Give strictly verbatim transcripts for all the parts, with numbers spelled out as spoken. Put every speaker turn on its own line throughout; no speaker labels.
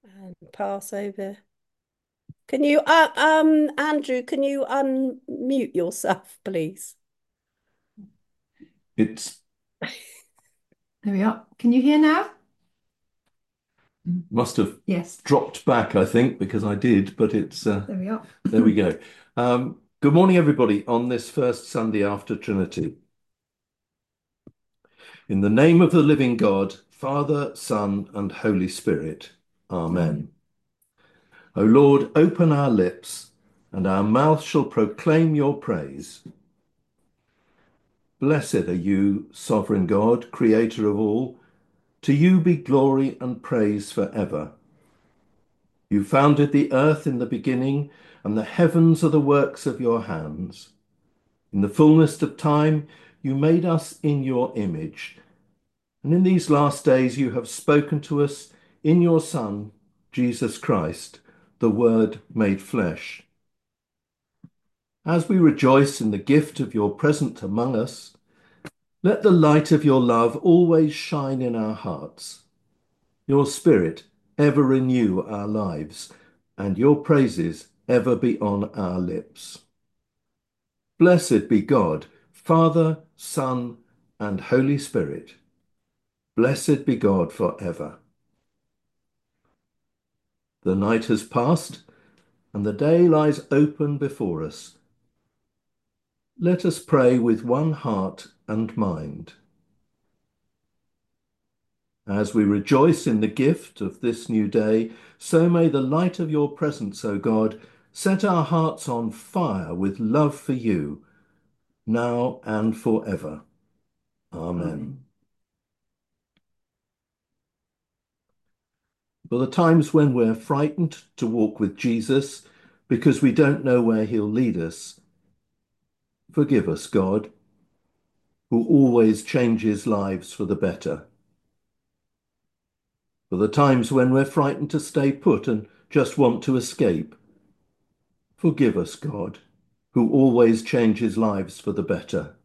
and pass over. Can you, uh, um, Andrew, can you unmute yourself, please?
It's
There we are. Can you hear now?
must have
Yes.
dropped back, I think, because I did, but it's uh,
There we are.
there we go. Um, good morning, everybody, on this first Sunday after Trinity. In the name of the living God, Father, Son, and Holy Spirit. Amen. O Lord, open our lips, and our mouth shall proclaim your praise. Blessed are you, sovereign God, creator of all. To you be glory and praise forever. You founded the earth in the beginning, and the heavens are the works of your hands. In the fullness of time, you made us in your image. And in these last days, you have spoken to us in your Son, Jesus Christ, the Word made flesh. As we rejoice in the gift of your presence among us, let the light of your love always shine in our hearts. Your Spirit ever renew our lives, and your praises ever be on our lips. Blessed be God, Father, Son, and Holy Spirit. Blessed be God forever. The night has passed, and the day lies open before us. Let us pray with one heart and mind. As we rejoice in the gift of this new day, so may the light of your presence, O God, set our hearts on fire with love for you, now and forever. Amen. Amen. For the times when we're frightened to walk with Jesus because we don't know where he'll lead us, forgive us, God, who always changes lives for the better. For the times when we're frightened to stay put and just want to escape, forgive us, God, who always changes lives for the better.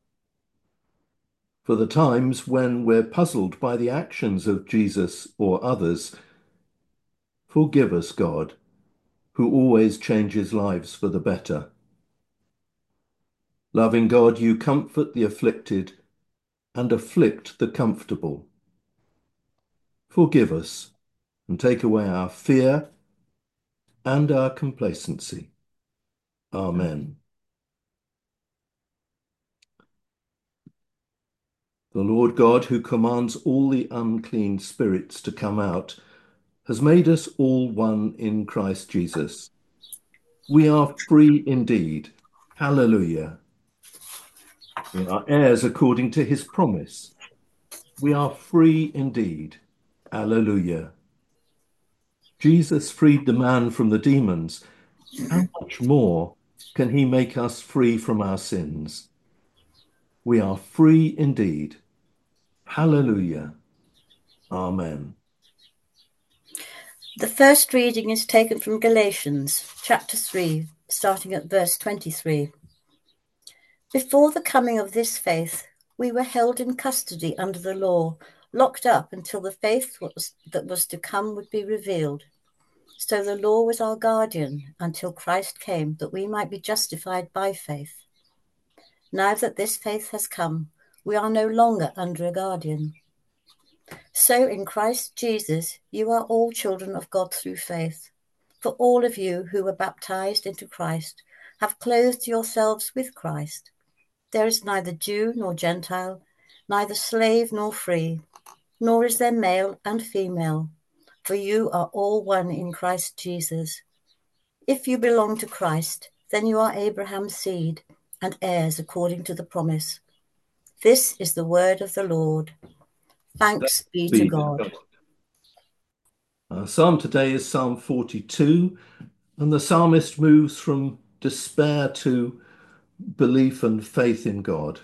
For the times when we're puzzled by the actions of Jesus or others, forgive us, God, who always changes lives for the better. Loving God, you comfort the afflicted and afflict the comfortable. Forgive us and take away our fear and our complacency. Amen. The Lord God, who commands all the unclean spirits to come out, has made us all one in Christ Jesus. We are free indeed. Hallelujah. We are heirs according to his promise. We are free indeed. Hallelujah. Jesus freed the man from the demons. How much more can he make us free from our sins? We are free indeed. Hallelujah. Amen.
The first reading is taken from Galatians chapter three, starting at verse twenty-three. Before the coming of this faith, we were held in custody under the law, locked up until the faith was, that was to come would be revealed. So the law was our guardian until Christ came, that we might be justified by faith. Now that this faith has come, we are no longer under a guardian. So in Christ Jesus, you are all children of God through faith. For all of you who were baptized into Christ have clothed yourselves with Christ. There is neither Jew nor Gentile, neither slave nor free, nor is there male and female, for you are all one in Christ Jesus. If you belong to Christ, then you are Abraham's seed and heirs according to the promise. This is the word of the Lord. Thanks be to
Be to
God.
God. Our psalm today is Psalm forty-two, and the psalmist moves from despair to belief and faith in God.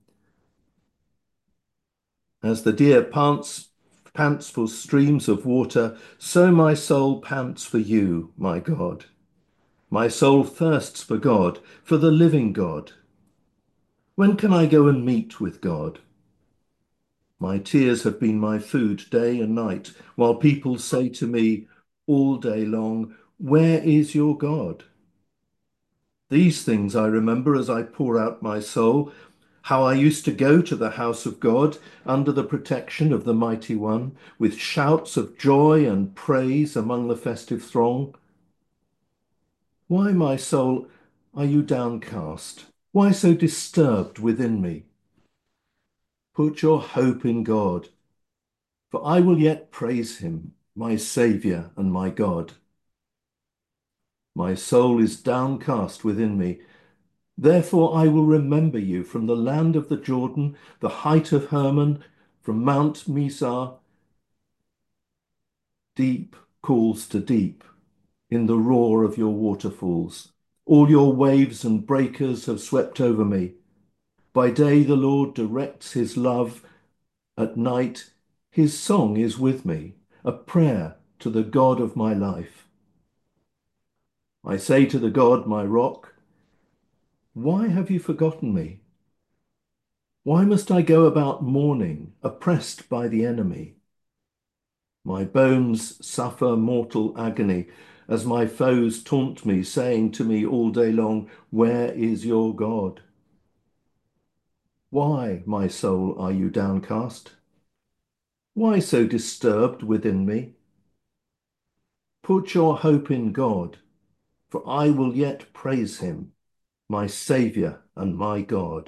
As the deer pants, pants for streams of water, so my soul pants for you, my God. My soul thirsts for God, for the living God. When can I go and meet with God? My tears have been my food day and night, while people say to me, all day long, where is your God? These things I remember as I pour out my soul, how I used to go to the house of God under the protection of the Mighty One, with shouts of joy and praise among the festive throng. Why, my soul, are you downcast? Why so disturbed within me? Put your hope in God, for I will yet praise him, my Saviour and my God. My soul is downcast within me. Therefore I will remember you from the land of the Jordan, the height of Hermon, from Mount Mizar. Deep calls to deep in the roar of your waterfalls. All your waves and breakers have swept over me. By day the Lord directs his love. At night his song is with me, a prayer to the God of my life. I say to the God, my rock, why have you forgotten me? Why must I go about mourning, oppressed by the enemy? My bones suffer mortal agony as my foes taunt me, saying to me all day long, where is your God? Why, my soul, are you downcast? Why so disturbed within me? Put your hope in God, for I will yet praise him, my Saviour and my God.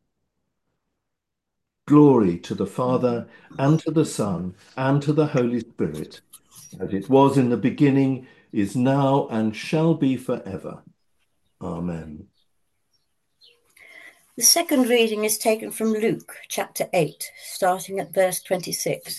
Glory to the Father, and to the Son, and to the Holy Spirit, as it was in the beginning, is now, and shall be forever. Amen.
The second reading is taken from Luke chapter eight, starting at verse twenty-six.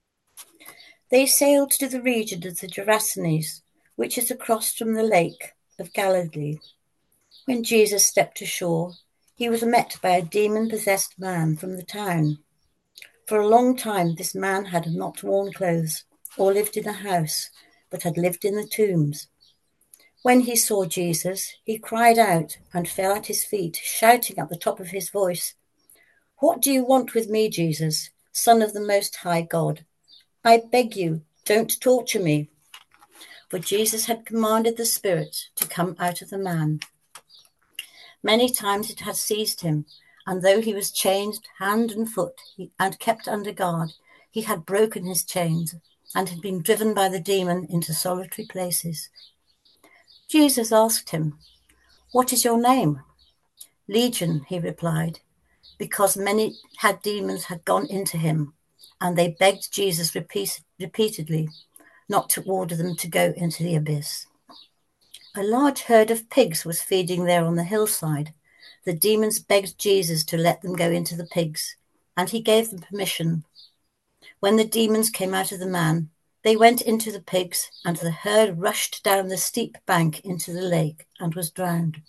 They sailed to the region of the Gerasenes, which is across from the lake of Galilee. When Jesus stepped ashore, he was met by a demon-possessed man from the town. For a long time this man had not worn clothes or lived in a house, but had lived in the tombs. When he saw Jesus, he cried out and fell at his feet, shouting at the top of his voice, "What do you want with me, Jesus, Son of the Most High God? I beg you, don't torture me." For Jesus had commanded the spirit to come out of the man. Many times it had seized him, and though he was chained hand and foot and kept under guard, he had broken his chains and had been driven by the demon into solitary places. Jesus asked him, "What is your name?" "Legion," he replied, because many had demons had gone into him, and they begged Jesus repeat, repeatedly not to order them to go into the abyss. A large herd of pigs was feeding there on the hillside. The demons begged Jesus to let them go into the pigs, and he gave them permission. When the demons came out of the man, they went into the pigs, and the herd rushed down the steep bank into the lake and was drowned.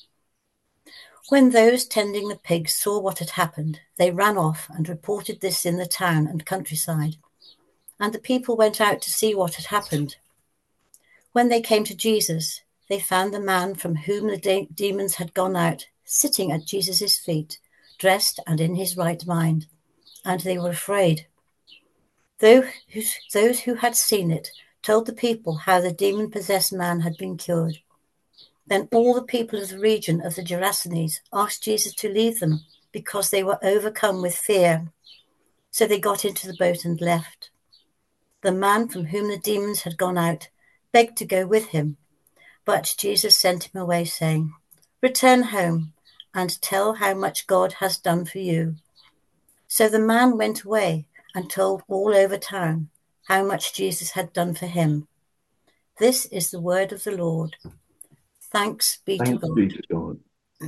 When those tending the pigs saw what had happened, they ran off and reported this in the town and countryside, and the people went out to see what had happened. When they came to Jesus, they found the man from whom the de- demons had gone out sitting at Jesus' feet, dressed and in his right mind, and they were afraid. Those who had seen it told the people how the demon-possessed man had been cured. Then all the people of the region of the Gerasenes asked Jesus to leave them because they were overcome with fear. So they got into the boat and left. The man from whom the demons had gone out begged to go with him, but Jesus sent him away, saying, "Return home and tell how much God has done for you." So the man went away and told all over town how much Jesus had done for him. This is the word of the Lord. Thanks be
Thanks
to
be
God.
to God.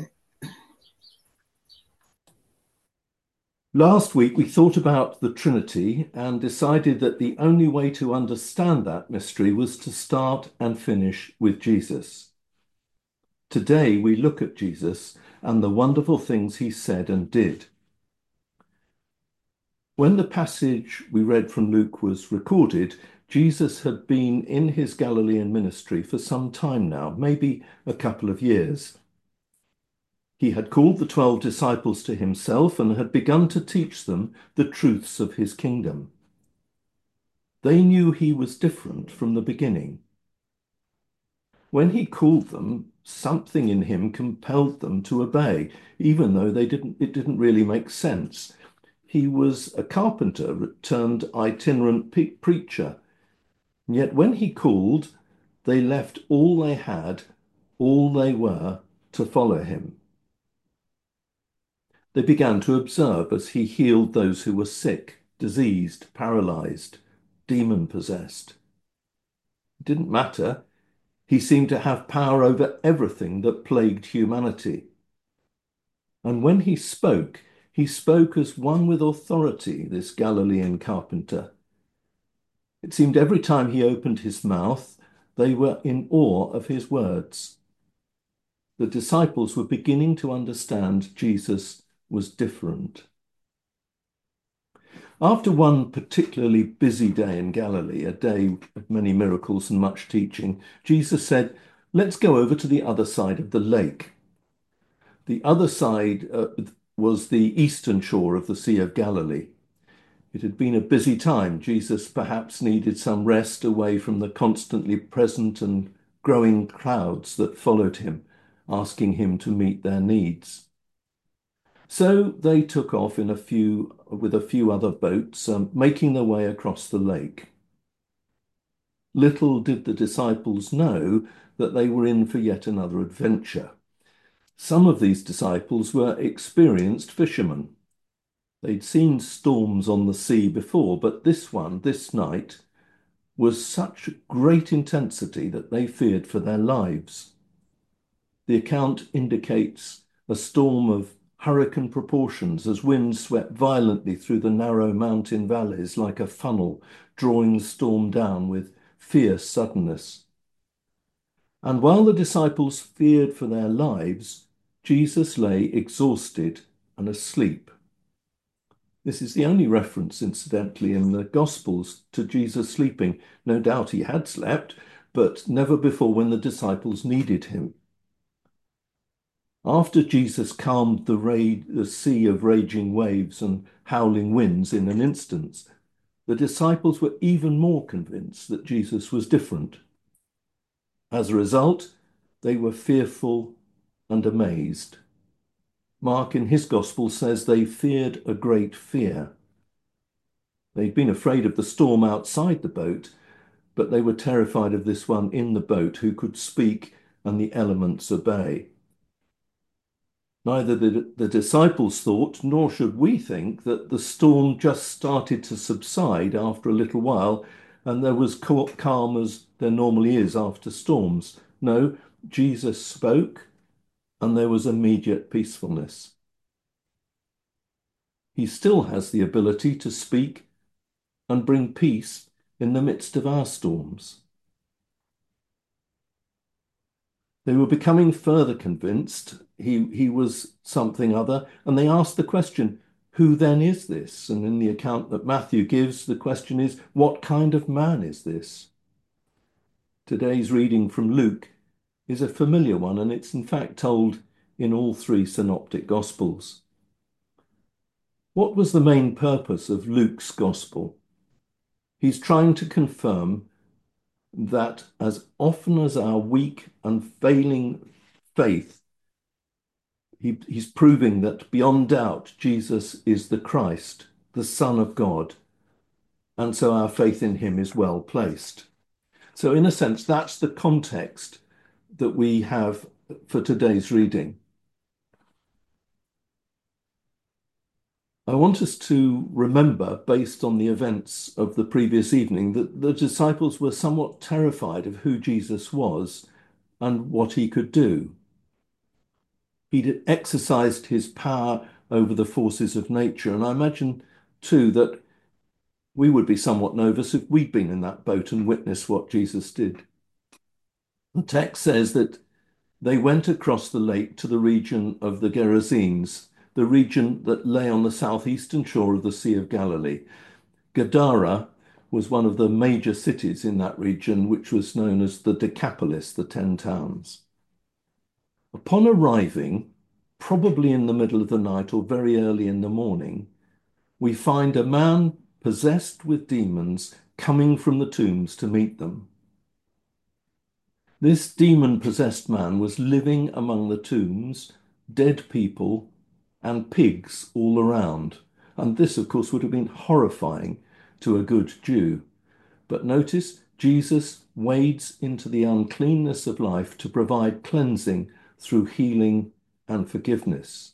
Last week we thought about the Trinity and decided that the only way to understand that mystery was to start and finish with Jesus. Today we look at Jesus and the wonderful things he said and did. When the passage we read from Luke was recorded, Jesus had been in his Galilean ministry for some time now, maybe a couple of years. He had called the twelve disciples to himself and had begun to teach them the truths of his kingdom. They knew he was different from the beginning. When he called them, something in him compelled them to obey, even though they didn't, it didn't really make sense. He was a carpenter turned itinerant preacher. And yet when he called, they left all they had, all they were, to follow him. They began to observe as he healed those who were sick, diseased, paralyzed, demon-possessed. It didn't matter. He seemed to have power over everything that plagued humanity. And when he spoke, he spoke as one with authority, this Galilean carpenter. It seemed every time he opened his mouth, they were in awe of his words. The disciples were beginning to understand Jesus was different. After one particularly busy day in Galilee, a day of many miracles and much teaching, Jesus said, "Let's go over to the other side of the lake." The other side uh, was the eastern shore of the Sea of Galilee. It had been a busy time. Jesus perhaps needed some rest away from the constantly present and growing crowds that followed him, asking him to meet their needs. So they took off in a few, with a few other boats, um, making their way across the lake. Little did the disciples know that they were in for yet another adventure. Some of these disciples were experienced fishermen. They'd seen storms on the sea before, but this one, this night, was such great intensity that they feared for their lives. The account indicates a storm of hurricane proportions as winds swept violently through the narrow mountain valleys like a funnel, drawing the storm down with fierce suddenness. And while the disciples feared for their lives, Jesus lay exhausted and asleep. This is the only reference, incidentally, in the Gospels to Jesus sleeping. No doubt he had slept, but never before when the disciples needed him. After Jesus calmed the, ra- the sea of raging waves and howling winds in an instant, the disciples were even more convinced that Jesus was different. As a result, they were fearful and amazed. Mark in his Gospel says they feared a great fear. They'd been afraid of the storm outside the boat, but they were terrified of this one in the boat who could speak and the elements obey. Neither the, the disciples thought, nor should we think, that the storm just started to subside after a little while and there was calm as there normally is after storms. No, Jesus spoke and there was immediate peacefulness. He still has the ability to speak and bring peace in the midst of our storms. They were becoming further convinced he, he was something other, and they asked the question, who then is this? And in the account that Matthew gives, the question is, what kind of man is this? Today's reading from Luke is a familiar one, and it's in fact told in all three synoptic Gospels. What was the main purpose of Luke's Gospel? He's trying to confirm that as often as our weak and failing faith, he, he's proving that beyond doubt Jesus is the Christ, the Son of God, and so our faith in him is well placed. So in a sense, that's the context that we have for today's reading. I want us to remember, based on the events of the previous evening, that the disciples were somewhat terrified of who Jesus was and what he could do. He'd exercised his power over the forces of nature, and I imagine, too, that we would be somewhat nervous if we'd been in that boat and witnessed what Jesus did. The text says that they went across the lake to the region of the Gerasenes, the region that lay on the southeastern shore of the Sea of Galilee. Gadara was one of the major cities in that region, which was known as the Decapolis, the Ten Towns. Upon arriving, probably in the middle of the night or very early in the morning, we find a man possessed with demons coming from the tombs to meet them. This demon-possessed man was living among the tombs, dead people, and pigs all around. And this, of course, would have been horrifying to a good Jew. But notice, Jesus wades into the uncleanness of life to provide cleansing through healing and forgiveness.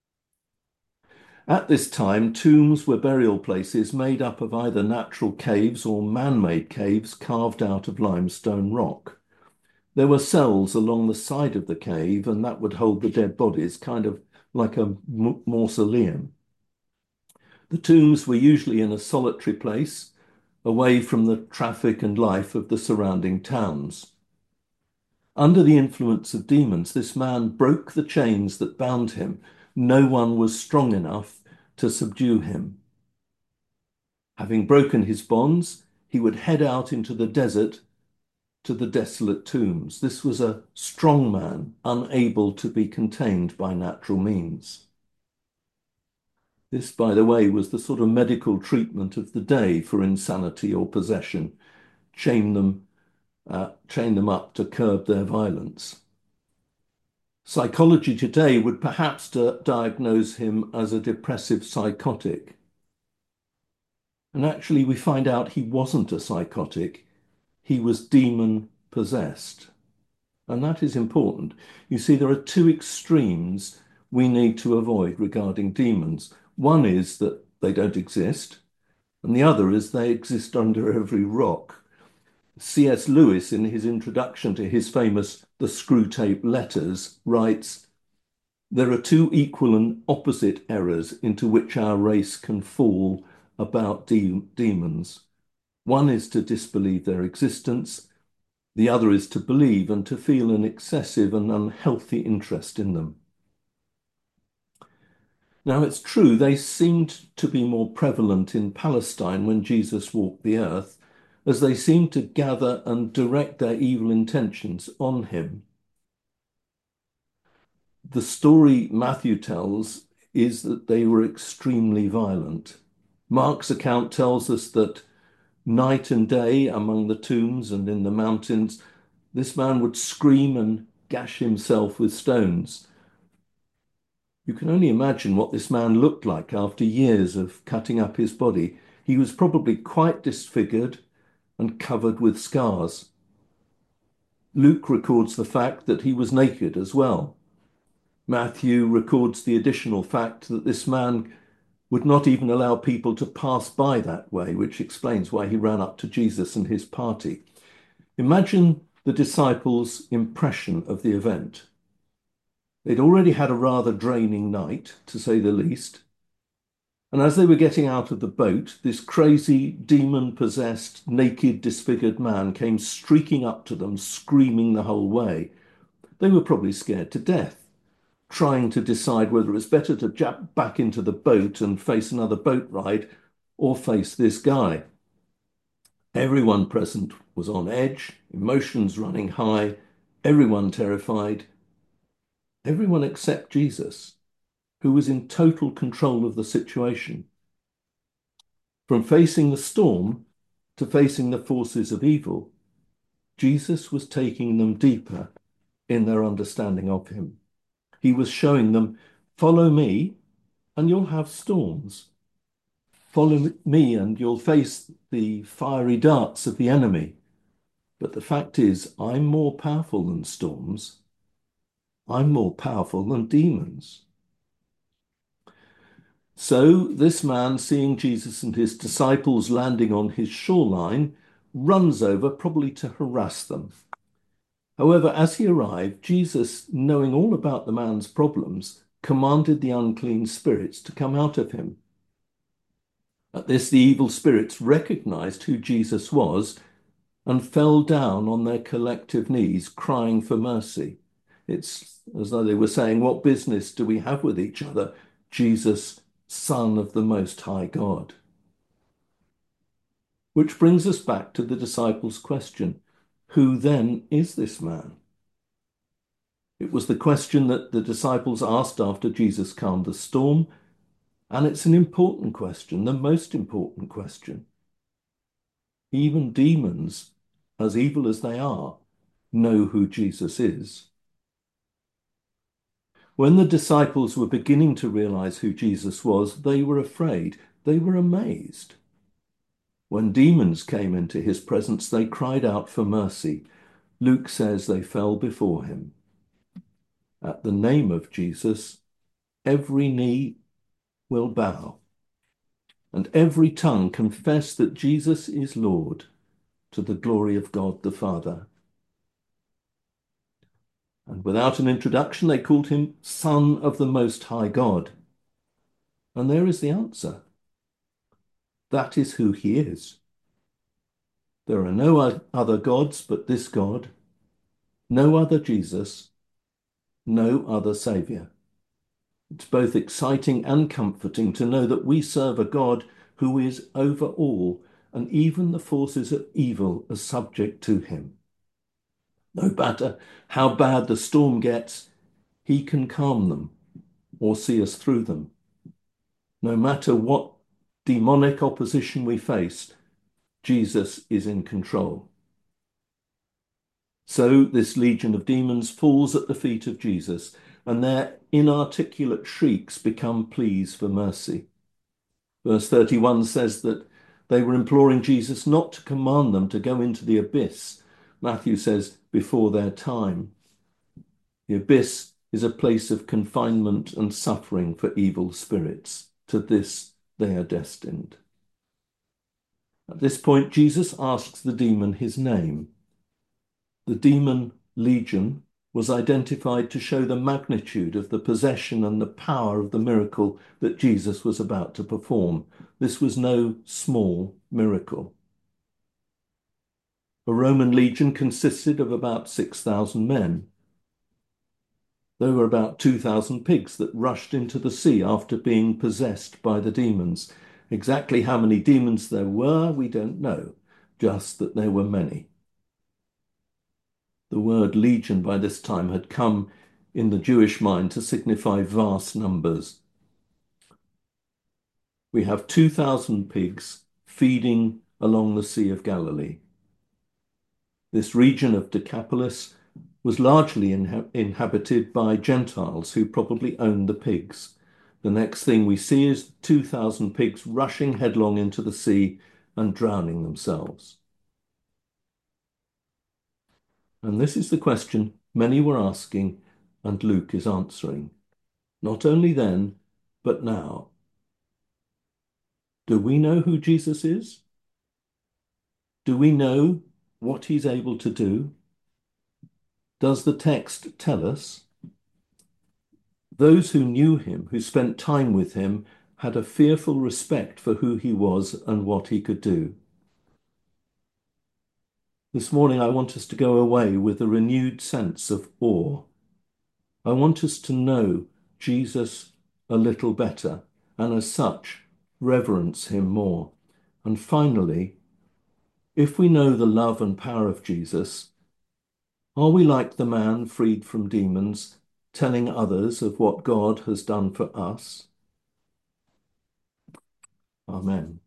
At this time, tombs were burial places made up of either natural caves or man-made caves carved out of limestone rock. There were cells along the side of the cave, and that would hold the dead bodies, kind of like a mausoleum. The tombs were usually in a solitary place, away from the traffic and life of the surrounding towns. Under the influence of demons, this man broke the chains that bound him. No one was strong enough to subdue him. Having broken his bonds, he would head out into the desert to the desolate tombs. This was a strong man, unable to be contained by natural means. This, by the way, was the sort of medical treatment of the day for insanity or possession. Chain them, uh, chain them up to curb their violence. Psychology today would perhaps diagnose him as a depressive psychotic. And actually, we find out he wasn't a psychotic. He was demon-possessed. And that is important. You see, there are two extremes we need to avoid regarding demons. One is that they don't exist, and the other is they exist under every rock. C S Lewis, in his introduction to his famous The Screwtape Letters, writes, "There are two equal and opposite errors into which our race can fall about de demons. One is to disbelieve their existence. The other is to believe and to feel an excessive and unhealthy interest in them." Now, it's true, they seemed to be more prevalent in Palestine when Jesus walked the earth, as they seemed to gather and direct their evil intentions on him. The story Matthew tells is that they were extremely violent. Mark's account tells us that night and day among the tombs and in the mountains, this man would scream and gash himself with stones. You can only imagine what this man looked like after years of cutting up his body. He was probably quite disfigured and covered with scars. Luke records the fact that he was naked as well. Matthew records the additional fact that this man would not even allow people to pass by that way, which explains why he ran up to Jesus and his party. Imagine the disciples' impression of the event. They'd already had a rather draining night, to say the least. And as they were getting out of the boat, this crazy, demon-possessed, naked, disfigured man came streaking up to them, screaming the whole way. They were probably scared to death, trying to decide whether it was better to jump back into the boat and face another boat ride or face this guy. Everyone present was on edge, emotions running high, everyone terrified, everyone except Jesus, who was in total control of the situation. From facing the storm to facing the forces of evil, Jesus was taking them deeper in their understanding of him. He was showing them, follow me and you'll have storms. Follow me and you'll face the fiery darts of the enemy. But the fact is, I'm more powerful than storms. I'm more powerful than demons. So this man, seeing Jesus and his disciples landing on his shoreline, runs over, probably to harass them. However, as he arrived, Jesus, knowing all about the man's problems, commanded the unclean spirits to come out of him. At this, the evil spirits recognized who Jesus was and fell down on their collective knees, crying for mercy. It's as though they were saying, what business do we have with each other, Jesus, Son of the Most High God? Which brings us back to the disciples' question, who then is this man? It was the question that the disciples asked after Jesus calmed the storm, and it's an important question, the most important question. Even demons, as evil as they are, know who Jesus is. When the disciples were beginning to realize who Jesus was, they were afraid. They were amazed. When demons came into his presence, they cried out for mercy. Luke says they fell before him. At the name of Jesus, every knee will bow, and every tongue confess that Jesus is Lord, to the glory of God the Father. And without an introduction, they called him Son of the Most High God. And there is the answer. That is who he is. There are no other gods but this God, no other Jesus, no other Saviour. It's both exciting and comforting to know that we serve a God who is over all, and even the forces of evil are subject to him. No matter how bad the storm gets, he can calm them or see us through them. No matter what demonic opposition we face, Jesus is in control. So this legion of demons falls at the feet of Jesus, and their inarticulate shrieks become pleas for mercy. Verse thirty-one says that they were imploring Jesus not to command them to go into the abyss. Matthew says, before their time. The abyss is a place of confinement and suffering for evil spirits. To this they are destined. At this point, Jesus asks the demon his name. The demon Legion was identified to show the magnitude of the possession and the power of the miracle that Jesus was about to perform. This was no small miracle. A Roman legion consisted of about six thousand men. There were about two thousand pigs that rushed into the sea after being possessed by the demons. Exactly how many demons there were, we don't know, just that there were many. The word legion by this time had come in the Jewish mind to signify vast numbers. We have two thousand pigs feeding along the Sea of Galilee. This region of Decapolis was largely inha- inhabited by Gentiles who probably owned the pigs. The next thing we see is two thousand pigs rushing headlong into the sea and drowning themselves. And this is the question many were asking, and Luke is answering. Not only then, but now. Do we know who Jesus is? Do we know what he's able to do? Does the text tell us? Those who knew him, who spent time with him, had a fearful respect for who he was and what he could do. This morning, I want us to go away with a renewed sense of awe. I want us to know Jesus a little better, and as such, reverence him more. And finally, if we know the love and power of Jesus, are we like the man freed from demons, telling others of what God has done for us? Amen.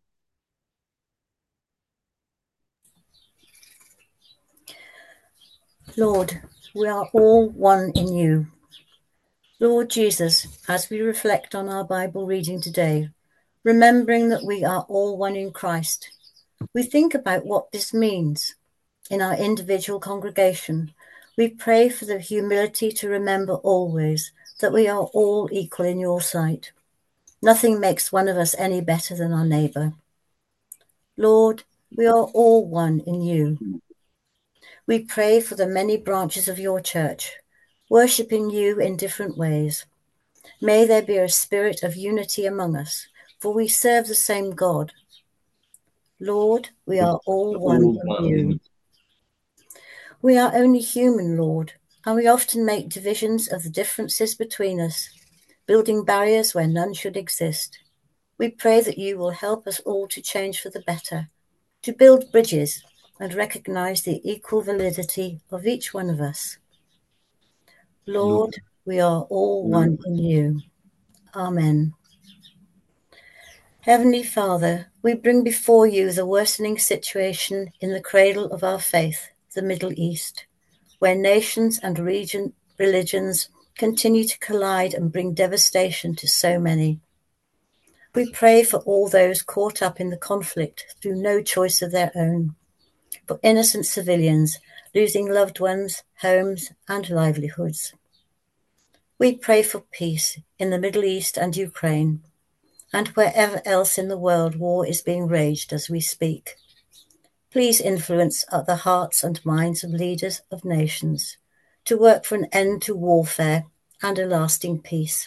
Lord, we are all one in you. Lord Jesus, as we reflect on our Bible reading today, remembering that we are all one in Christ, we think about what this means. In our individual congregation, we pray for the humility to remember always that we are all equal in your sight. Nothing makes one of us any better than our neighbour. Lord, we are all one in you. We pray for the many branches of your church, worshipping you in different ways. May there be a spirit of unity among us, for we serve the same God. Lord, we are all one
All
in
one
you.
in
We are only human, Lord, and we often make divisions of the differences between us, building barriers where none should exist. We pray that you will help us all to change for the better, to build bridges and recognize the equal validity of each one of us. Lord, we are all one in you. Amen. Heavenly Father, we bring before you the worsening situation in the cradle of our faith, the Middle East, where nations and region, religions continue to collide and bring devastation to so many. We pray for all those caught up in the conflict through no choice of their own, for innocent civilians losing loved ones, homes, and livelihoods. We pray for peace in the Middle East and Ukraine, and wherever else in the world war is being raged as we speak. Please influence the hearts and minds of leaders of nations to work for an end to warfare and a lasting peace.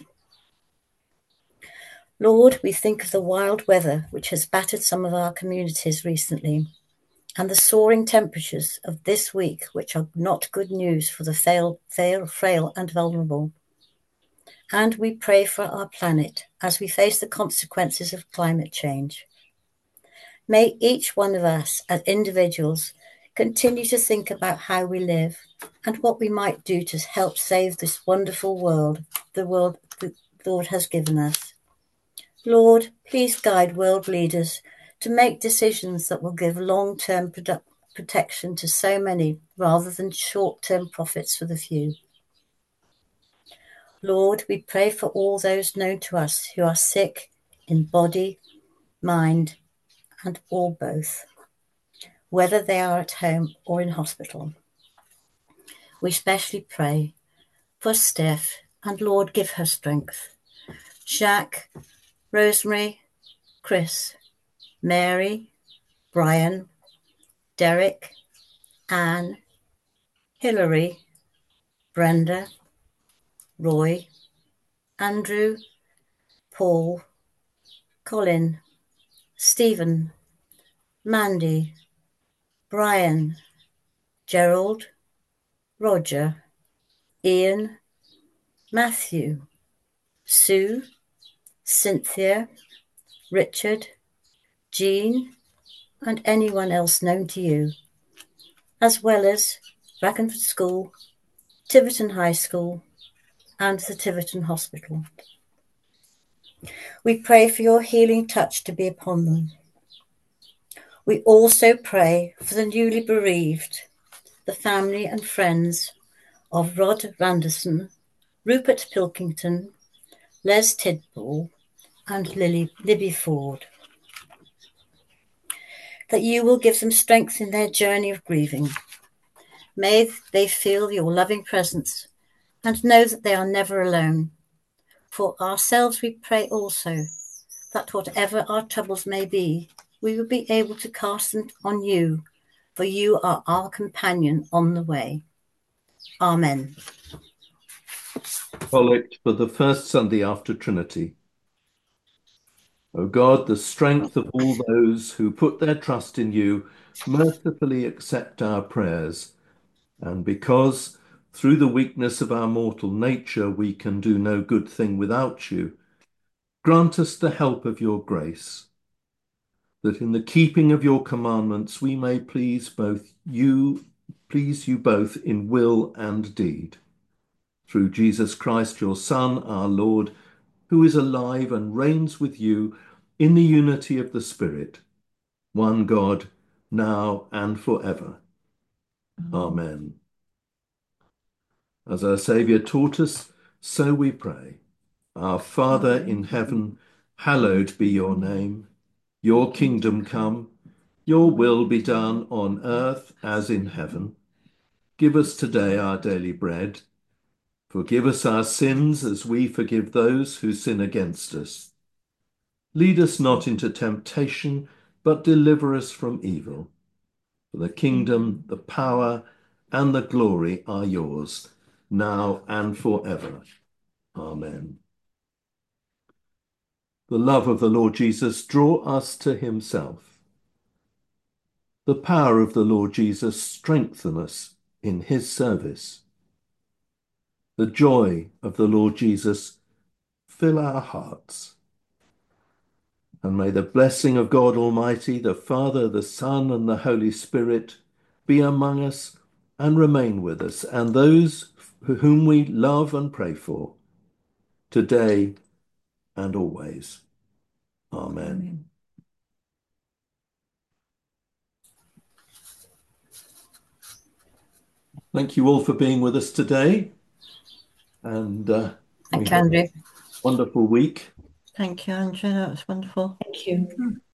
Lord, we think of the wild weather which has battered some of our communities recently, and the soaring temperatures of this week, which are not good news for the frail, frail, frail and vulnerable. And we pray for our planet as we face the consequences of climate change. May each one of us as individuals continue to think about how we live and what we might do to help save this wonderful world, the world the Lord has given us. Lord, please guide world leaders to make decisions that will give long-term produ- protection to so many rather than short-term profits for the few. Lord, we pray for all those known to us who are sick in body, mind, and or both, whether they are at home or in hospital. We especially pray for Steph, and Lord, give her strength. Jacques, Rosemary, Chris, Mary, Brian, Derek, Anne, Hilary, Brenda, Roy, Andrew, Paul, Colin, Stephen, Mandy, Brian, Gerald, Roger, Ian, Matthew, Sue, Cynthia, Richard, Jean, and anyone else known to you, as well as Brackenford School, Tiverton High School, and the Tiverton Hospital. We pray for your healing touch to be upon them. We also pray for the newly bereaved, the family and friends of Rod Randerson, Rupert Pilkington, Les Tidball, and Lily, Libby Ford, that you will give them strength in their journey of grieving. May they feel your loving presence and know that they are never alone. For ourselves we pray also that whatever our troubles may be, we will be able to cast them on you, for you are our companion on the way. Amen.
Collect for the first Sunday after Trinity. O God, the strength of all those who put their trust in you, mercifully accept our prayers. And because, through the weakness of our mortal nature, we can do no good thing without you, grant us the help of your grace, that in the keeping of your commandments we may please both you, please you both in will and deed. Through Jesus Christ, your Son, our Lord, who is alive and reigns with you in the unity of the Spirit, one God, now and forever. Amen. As our Saviour taught us, so we pray. Our Father in heaven, hallowed be your name. Your kingdom come, your will be done on earth as in heaven. Give us today our daily bread. Forgive us our sins as we forgive those who sin against us. Lead us not into temptation, but deliver us from evil. For the kingdom, the power, and the glory are yours, now and forever. Amen. The love of the Lord Jesus draw us to himself. The power of the Lord Jesus strengthen us in his service. The joy of the Lord Jesus fill our hearts. And may the blessing of God Almighty, the Father, the Son, and the Holy Spirit be among us and remain with us, and those whom we love and pray for, today and always. Amen.
Amen.
Thank you all for being with us today. And uh, we
Thank you,
have a
Andrew.
wonderful week.
Thank you, Andrew. That was wonderful.
Thank you.